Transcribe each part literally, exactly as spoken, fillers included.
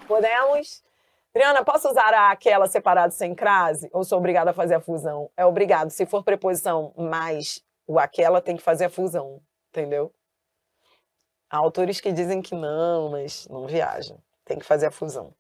Podemos? Adriana, posso usar a aquela separado sem crase? Ou sou obrigada a fazer a fusão? É obrigado. Se for preposição mais o aquela, tem que fazer a fusão. Entendeu? Há autores que dizem que não, mas não viajam. Tem que fazer a fusão.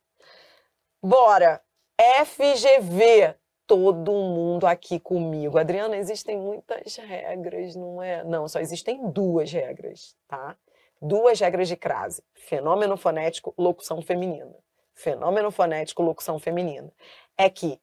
Bora! F G V. Todo mundo aqui comigo. Adriana, existem muitas regras, não é? Não, só existem duas regras, tá? Duas regras de crase. Fenômeno fonético, locução feminina. Fenômeno fonético, locução feminina. É que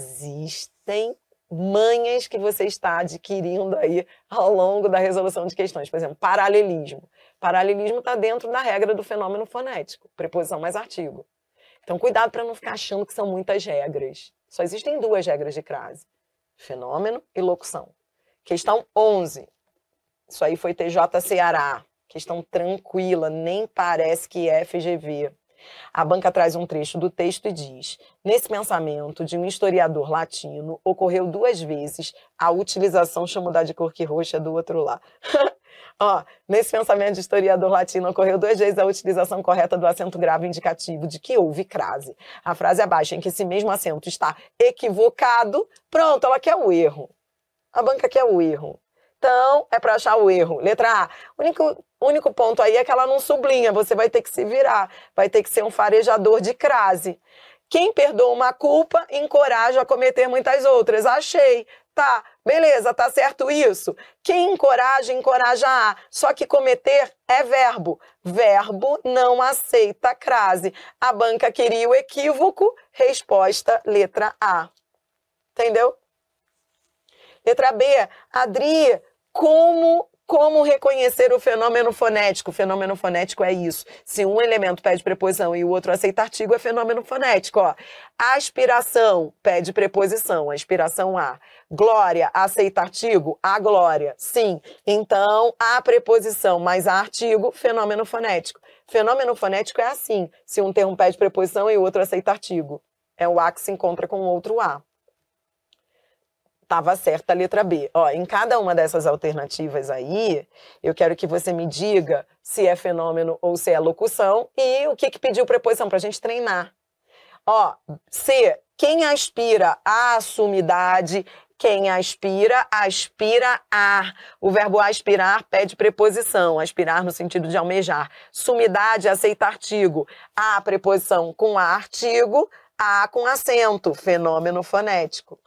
existem manhas que você está adquirindo aí ao longo da resolução de questões. Por exemplo, paralelismo. Paralelismo está dentro da regra do fenômeno fonético. Preposição mais artigo. Então, cuidado para não ficar achando que são muitas regras. Só existem duas regras de crase. Fenômeno e locução. Questão onze. Isso aí foi T J Ceará. Questão tranquila, nem parece que é F G V. A banca traz um trecho do texto e diz: nesse pensamento de um historiador latino, ocorreu duas vezes a utilização, deixa eu mudar de cor que roxa do outro lá. Ó, nesse pensamento de historiador latino, ocorreu duas vezes a utilização correta do acento grave indicativo de que houve crase. A frase abaixo em que esse mesmo acento está equivocado, pronto, ela quer o erro. A banca quer o erro. Então, é para achar o erro. Letra A. O único, único ponto aí é que ela não sublinha, você vai ter que se virar. Vai ter que ser um farejador de crase. Quem perdoa uma culpa, encoraja a cometer muitas outras. Achei. Tá, beleza, tá certo isso? Quem encoraja, encoraja a. Só que cometer é verbo. Verbo não aceita crase. A banca queria o equívoco. Resposta, letra A. Entendeu? Letra B. Adri, como, como reconhecer o fenômeno fonético? O fenômeno fonético é isso. Se um elemento pede preposição e o outro aceita artigo, é fenômeno fonético. Ó. Aspiração pede preposição. Aspiração A. Glória aceita artigo? A glória. Sim. Então, a preposição mais a artigo, fenômeno fonético. Fenômeno fonético é assim. Se um termo pede preposição e o outro aceita artigo. É o A que se encontra com o outro A. Estava certa a letra B. Ó, em cada uma dessas alternativas aí, eu quero que você me diga se é fenômeno ou se é locução e o que, que pediu preposição para a gente treinar. Ó, C. Quem aspira à sumidade, quem aspira, aspira a. O verbo aspirar pede preposição. Aspirar no sentido de almejar. Sumidade aceita artigo. A preposição com a artigo, a com acento. Fenômeno fonético.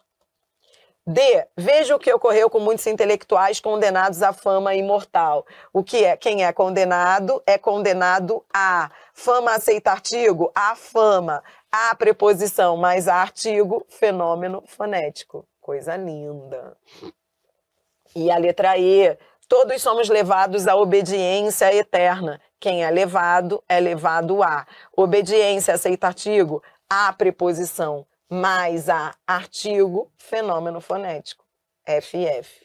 D. Veja o que ocorreu com muitos intelectuais condenados à fama imortal. O que é? Quem é condenado é condenado a. Fama aceita artigo? A fama. A preposição mais a artigo, fenômeno fonético. Coisa linda. E a letra E. Todos somos levados à obediência eterna. Quem é levado é levado a. Obediência aceita artigo? A preposição mais a artigo, fenômeno fonético. F F.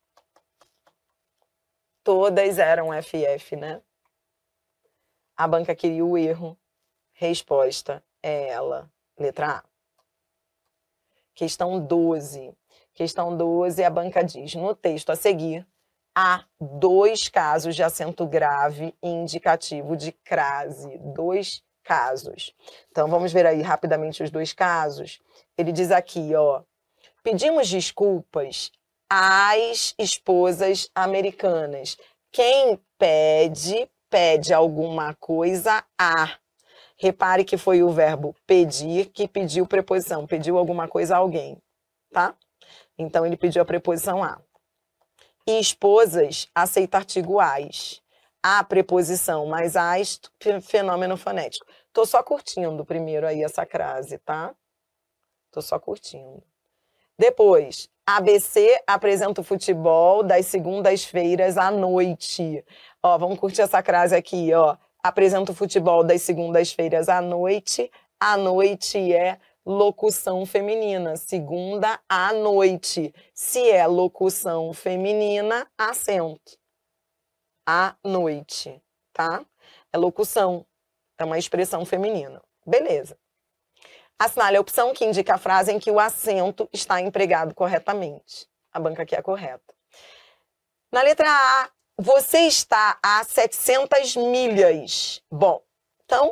Todas eram F F, né? A banca queria o erro. Resposta é ela. Letra A. Questão doze. Questão doze, a banca diz, no texto a seguir, há dois casos de acento grave e indicativo de crase. Dois casos. Então, vamos ver aí rapidamente os dois casos. Ele diz aqui, ó, pedimos desculpas às esposas americanas. Quem pede, pede alguma coisa a. Repare que foi o verbo pedir que pediu preposição, pediu alguma coisa a alguém, tá? Então, ele pediu a preposição a. E esposas aceita artigo as. A preposição mais as, fenômeno fonético. Tô só curtindo primeiro aí essa crase, tá? Tô só curtindo. Depois, A B C apresenta o futebol das segundas-feiras à noite. Ó, vamos curtir essa crase aqui, ó. Apresenta o futebol das segundas-feiras à noite. À noite é locução feminina. Segunda à noite. Se é locução feminina, acento. À noite, tá? É locução, é uma expressão feminina. Beleza. Assinale a opção que indica a frase em que o acento está empregado corretamente. A banca aqui é correta. Na letra A, você está a setecentas milhas. Bom, então,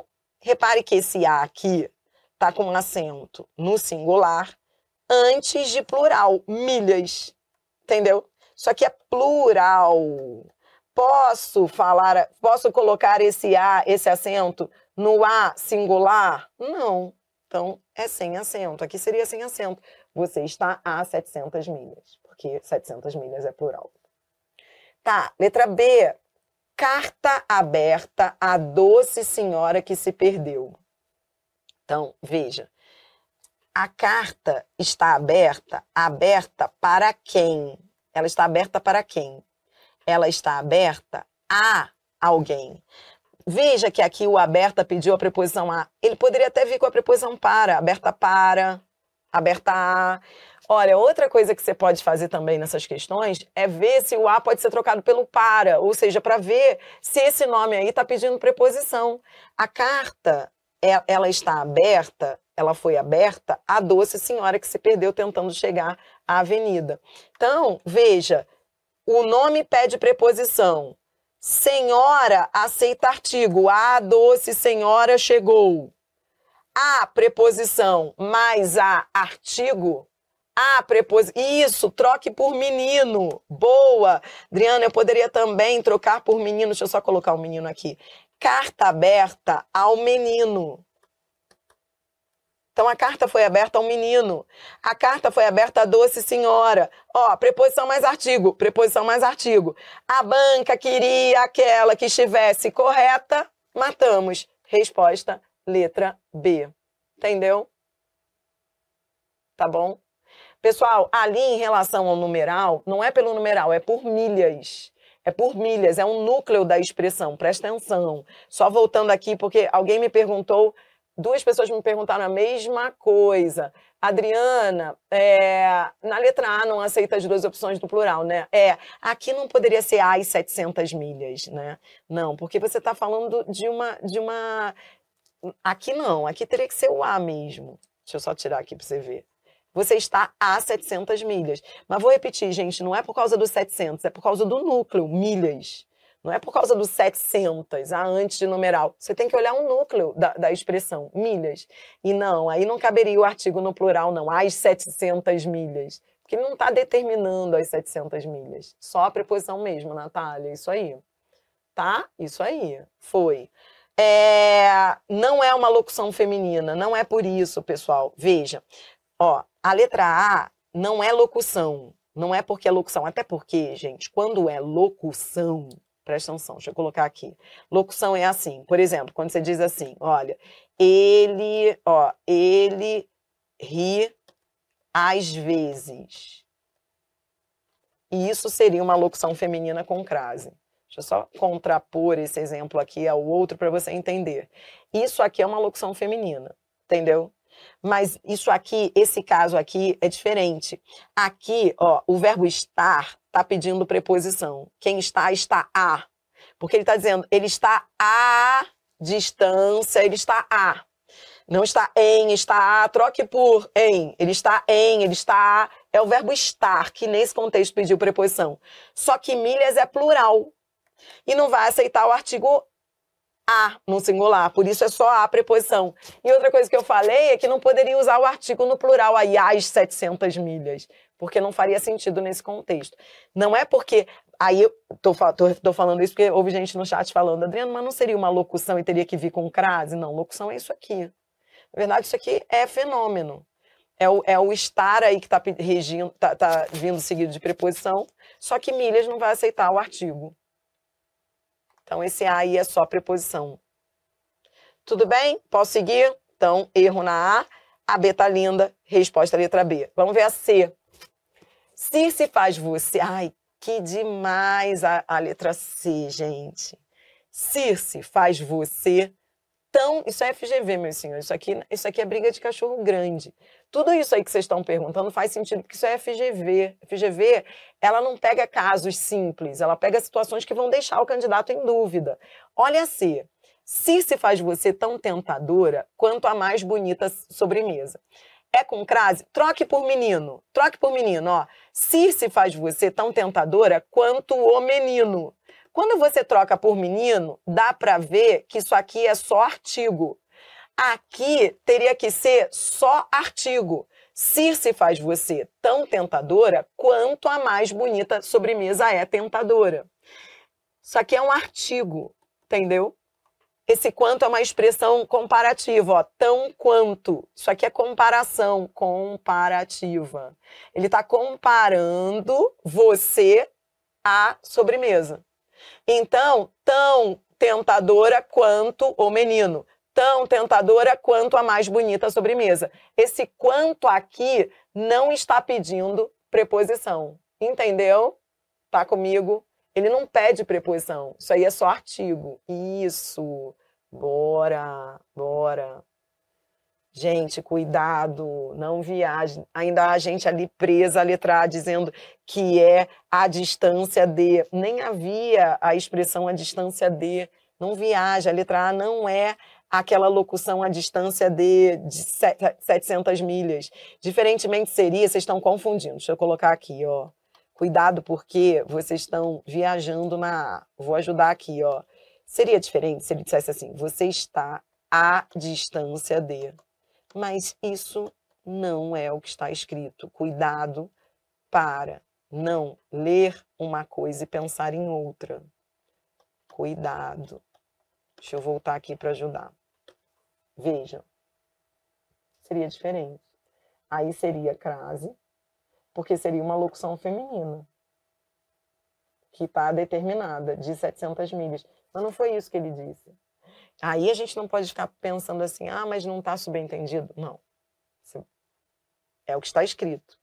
Repare que esse A aqui tá com um acento no singular antes de plural, milhas. Entendeu? Isso aqui é plural. Posso falar, posso colocar esse A, esse acento no A singular? Não. Então, é sem acento. Aqui seria sem acento. Você está a setecentas milhas, porque setecentas milhas é plural. Tá, letra B. Carta aberta à doce senhora que se perdeu. Então, veja. A carta está aberta, aberta para quem? Ela está aberta para quem? Ela está aberta a alguém. Veja que aqui o aberta pediu a preposição a. Ele poderia até vir com a preposição para. Aberta para, aberta a. Olha, outra coisa que você pode fazer também nessas questões é ver se o a pode ser trocado pelo para. Ou seja, para ver se esse nome aí está pedindo preposição. A carta, ela está aberta, ela foi aberta à doce senhora que se perdeu tentando chegar à avenida. Então, veja, o nome pede preposição. Senhora aceita artigo. A doce senhora chegou. A preposição mais a artigo. A preposição. Isso, troque por menino. Boa. Adriana, eu poderia também trocar por menino. Deixa eu só colocar o menino aqui. Carta aberta ao menino. Então, a carta foi aberta ao menino. A carta foi aberta à doce senhora. Ó, preposição mais artigo. Preposição mais artigo. A banca queria aquela que estivesse correta. Matamos. Resposta, letra B. Entendeu? Tá bom? Pessoal, ali em relação ao numeral, não é pelo numeral, é por milhas. É por milhas, é um núcleo da expressão. Presta atenção. Só voltando aqui, porque alguém me perguntou... Duas pessoas me perguntaram a mesma coisa. Adriana, é, na letra A não aceita as duas opções do plural, né? É, aqui não poderia ser A e setecentas milhas, né? Não, porque você está falando de uma, de uma... Aqui não, aqui teria que ser o A mesmo. Deixa eu só tirar aqui para você ver. Você está a setecentas milhas. Mas vou repetir, gente, não é por causa dos setecentos, é por causa do núcleo, milhas. Não é por causa dos setecentos, a antes de numeral. Você tem que olhar o núcleo da, da expressão, milhas. E não, aí não caberia o artigo no plural, não. As setecentas milhas. Porque ele não está determinando as setecentas milhas. Só a preposição mesmo, Natália. Isso aí. Tá? Isso aí. Foi. É, não é uma locução feminina. Não é por isso, pessoal. Veja. Ó, a letra A não é locução. Não é porque é locução. Até porque, gente, quando é locução... Presta atenção, deixa eu colocar aqui. Locução é assim, por exemplo, quando você diz assim, olha, ele, ó, ele ri às vezes. E isso seria uma locução feminina com crase. Deixa eu só contrapor esse exemplo aqui ao outro para você entender. Isso aqui é uma locução feminina, entendeu? Mas isso aqui, esse caso aqui é diferente. Aqui, ó, o verbo estar está pedindo preposição. Quem está, está a. Porque ele está dizendo, ele está a distância, ele está a. Não está em, está a, troque por em. Ele está em, ele está a. É o verbo estar, que nesse contexto pediu preposição. Só que milhas é plural. E não vai aceitar o artigo a no singular, por isso é só a preposição. E outra coisa que eu falei é que não poderia usar o artigo no plural, aí as setecentas milhas, porque não faria sentido nesse contexto. Não é porque, aí eu tô, tô, tô falando isso porque houve gente no chat falando, Adriano, mas não seria uma locução e teria que vir com crase? Não, locução é isso aqui. Na verdade, isso aqui é fenômeno. É o, é o estar aí que está regindo, tá, tá vindo seguido de preposição, só que milhas não vai aceitar o artigo. Então, esse A aí é só preposição. Tudo bem? Posso seguir? Então, erro na A. A B tá linda. Resposta letra B. Vamos ver a C. Se se faz você... Ai, que demais a, a letra C, gente. Circe faz você tão... Isso é F G V, meus senhores. Isso aqui, isso aqui é briga de cachorro grande. Tudo isso aí que vocês estão perguntando faz sentido, porque isso é F G V. F G V, ela não pega casos simples, ela pega situações que vão deixar o candidato em dúvida. Olha assim, Circe faz você tão tentadora quanto a mais bonita sobremesa. É com crase? Troque por menino. Troque por menino, ó. Circe faz você tão tentadora quanto o menino. Quando você troca por menino, dá para ver que isso aqui é só artigo. Aqui teria que ser só artigo. Circe faz você tão tentadora quanto a mais bonita sobremesa é tentadora. Isso aqui é um artigo, entendeu? Esse quanto é uma expressão comparativa, ó, tão quanto. Isso aqui é comparação, comparativa. Ele está comparando você à sobremesa. Então, tão tentadora quanto o menino. Tão tentadora quanto a mais bonita sobremesa. Esse quanto aqui não está pedindo preposição. Entendeu? Tá comigo? Ele não pede preposição. Isso aí é só artigo. Isso. Bora, bora. Gente, cuidado. Não viaje. Ainda há gente ali presa à letra A dizendo que é a distância de. Nem havia a expressão a distância de. Não viaja. A letra A não é aquela locução à distância de, de setecentas milhas. Diferentemente seria, vocês estão confundindo. Deixa eu colocar aqui, ó. Cuidado porque vocês estão viajando na... Vou ajudar aqui, ó. Seria diferente se ele dissesse assim, você está à distância de... Mas isso não é o que está escrito. Cuidado para não ler uma coisa e pensar em outra. Cuidado. Deixa eu voltar aqui para ajudar. Veja. Seria diferente. Aí seria crase, porque seria uma locução feminina, que está determinada, de setecentas milhas. Mas não foi isso que ele disse. Aí a gente não pode ficar pensando assim, ah, mas não está subentendido. Não. É o que está escrito.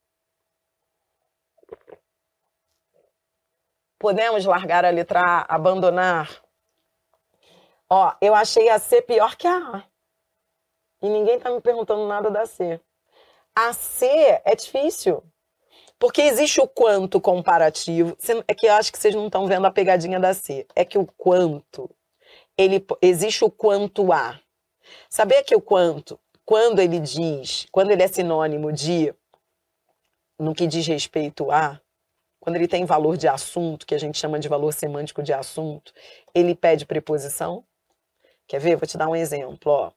Podemos largar a letra A, abandonar? Ó, eu achei a C pior que a A. E ninguém está me perguntando nada da C. A C é difícil. Porque existe o quanto comparativo. É que eu acho que vocês não estão vendo a pegadinha da C. É que o quanto, ele, existe o quanto a. Sabia que o quanto, quando ele diz, quando ele é sinônimo de, no que diz respeito a, quando ele tem valor de assunto, que a gente chama de valor semântico de assunto, ele pede preposição? Quer ver? Vou te dar um exemplo, ó.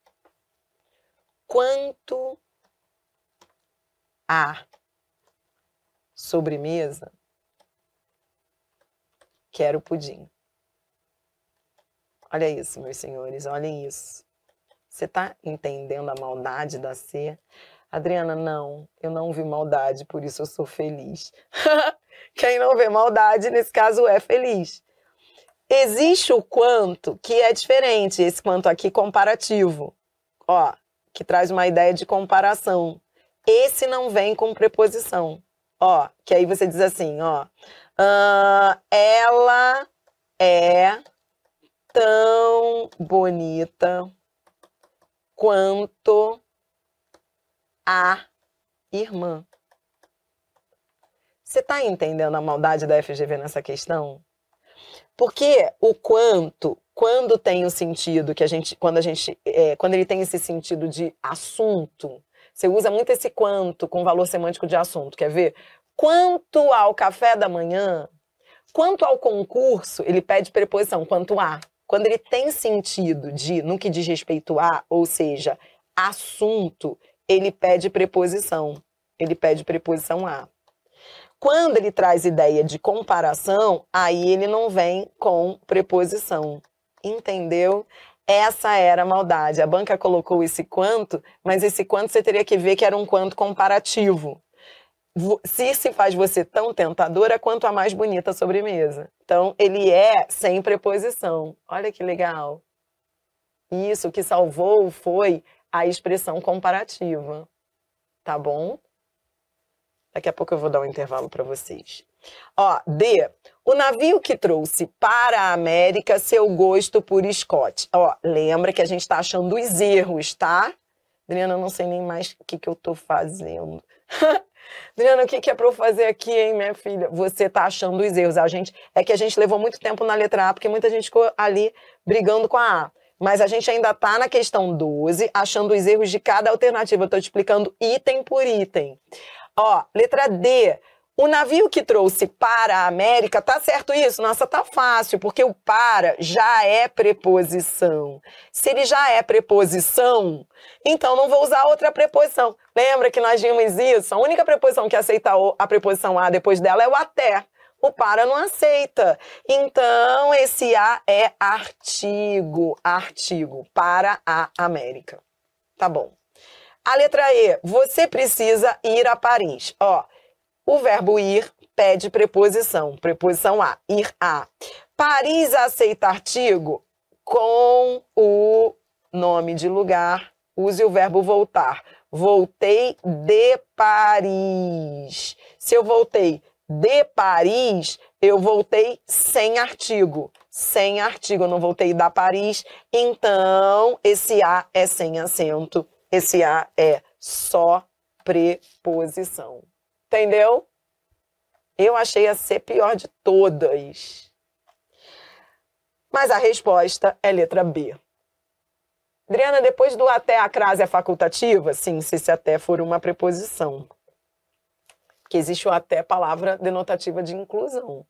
Quanto a sobremesa, quero pudim. Olha isso, meus senhores, olhem isso. Você está entendendo a maldade da C? Adriana, não, eu não vi maldade, por isso eu sou feliz. Quem não vê maldade, nesse caso, é feliz. Existe o quanto que é diferente, esse quanto aqui comparativo, ó, que traz uma ideia de comparação. Esse não vem com preposição. Ó, que aí você diz assim, ó, uh, ela é tão bonita quanto a irmã. Você está entendendo a maldade da F G V nessa questão? Porque o quanto, quando tem o sentido que a gente, quando a gente, é, quando ele tem esse sentido de assunto, você usa muito esse quanto com valor semântico de assunto, quer ver? Quanto ao café da manhã, quanto ao concurso, ele pede preposição, quanto a. Quando ele tem sentido de, no que diz respeito a, ou seja, assunto, ele pede preposição. Ele pede preposição a. Quando ele traz ideia de comparação, aí ele não vem com preposição. Entendeu? Essa era a maldade. A banca colocou esse quanto, mas esse quanto você teria que ver que era um quanto comparativo. Se se faz você tão tentadora quanto a mais bonita sobremesa. Então, ele é sem preposição. Olha que legal. Isso, o que salvou foi a expressão comparativa. Tá bom? Daqui a pouco eu vou dar um intervalo para vocês. Ó, D. O navio que trouxe para a América seu gosto por Scott. Ó, lembra que a gente está achando os erros, tá? Adriana, eu não sei nem mais o que, que eu tô fazendo. Adriana, o que, que é para eu fazer aqui, hein, minha filha? Você tá achando os erros. A gente, é que a gente levou muito tempo na letra A, porque muita gente ficou ali brigando com a A. Mas a gente ainda tá na questão doze, achando os erros de cada alternativa. Eu tô te explicando item por item. Ó, letra D. O navio que trouxe para a América, tá certo isso? Nossa, tá fácil, porque o para já é preposição. Se ele já é preposição, então não vou usar outra preposição. Lembra que nós vimos isso? A única preposição que aceita a preposição a depois dela é o até. O para não aceita. Então, esse a é artigo. Artigo. Para a América. Tá bom. A letra E. Você precisa ir a Paris. Ó. O verbo ir pede preposição. Preposição a. Ir a. Paris aceita artigo com o nome de lugar. Use o verbo voltar. Voltei de Paris. Se eu voltei de Paris, eu voltei sem artigo. Sem artigo, eu não voltei da Paris. Então, esse a é sem acento. Esse a é só preposição. Entendeu? Eu achei a C pior de todas. Mas a resposta é letra B. Adriana, depois do até a crase é facultativa? Sim, se esse até for uma preposição. Porque existe o até palavra denotativa de inclusão.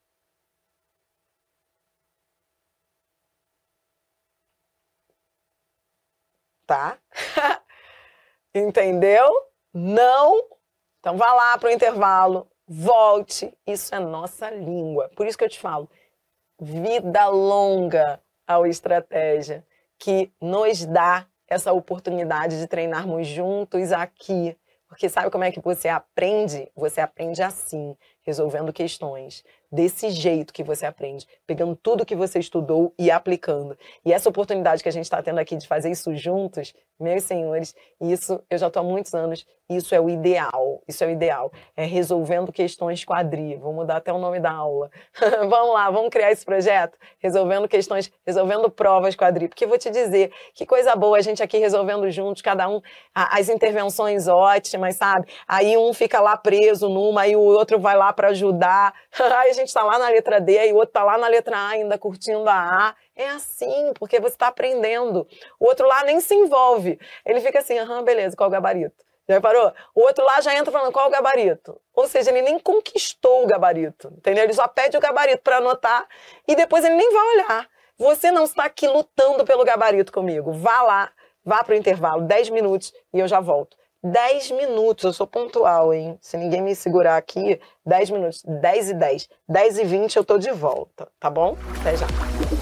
Tá? Entendeu? Não? Então vá lá para o intervalo, volte. Isso é nossa língua. Por isso que eu te falo, vida longa ao Estratégia, que nos dá essa oportunidade de treinarmos juntos aqui. Porque sabe como é que você aprende? Você aprende assim, resolvendo questões. Desse jeito que você aprende, pegando tudo que você estudou e aplicando. E essa oportunidade que a gente está tendo aqui de fazer isso juntos, meus senhores, isso eu já estou há muitos anos, isso é o ideal, isso é o ideal. É resolvendo questões quadri, vou mudar até o nome da aula. Vamos lá, vamos criar esse projeto? Resolvendo questões, resolvendo provas quadri. Porque vou te dizer, que coisa boa a gente aqui resolvendo juntos, cada um, as intervenções ótimas, sabe? Aí um fica lá preso numa, aí o outro vai lá para ajudar, aí a gente está lá na letra D, aí o outro está lá na letra A ainda curtindo a A. É assim, porque você está aprendendo. O outro lá nem se envolve. Ele fica assim, aham, beleza, qual o gabarito? Já reparou? O outro lá já entra falando, qual o gabarito? Ou seja, ele nem conquistou o gabarito, entendeu? Ele só pede o gabarito para anotar e depois ele nem vai olhar. Você não está aqui lutando pelo gabarito comigo. Vá lá, vá para o intervalo, dez minutos e eu já volto. dez minutos, eu sou pontual, hein? Se ninguém me segurar aqui, dez minutos, dez e dez, dez e vinte eu tô de volta, tá bom? Até já.